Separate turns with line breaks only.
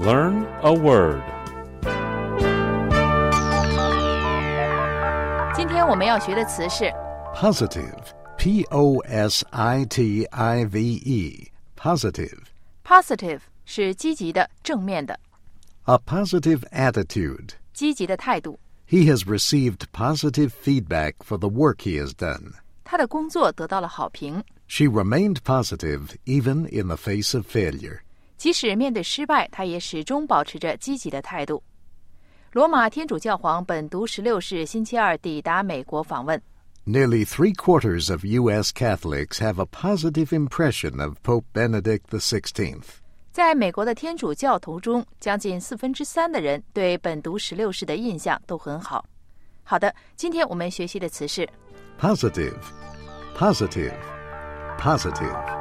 Learn a word.
今天我们要学的词是
Positive, P-O-S-I-T-I-V-E, positive.
Positive 是积极的、正面的。
A positive attitude.
积极的态度。
He has received positive feedback for the work he has done.
他的工作得到了好评。
She remained positive even in the face of failure.
即使面对失败，他也始终保持着积极的态度。罗马天主教皇本笃16世星期二抵达美国访问。
Nearly 3/4 of U.S. Catholics have a positive impression of Pope Benedict XVI.
在美国的天主教徒中，将近3/4的人对本笃16世的印象都很好。好的，今天我们学习的词是
Positive, positive, positive.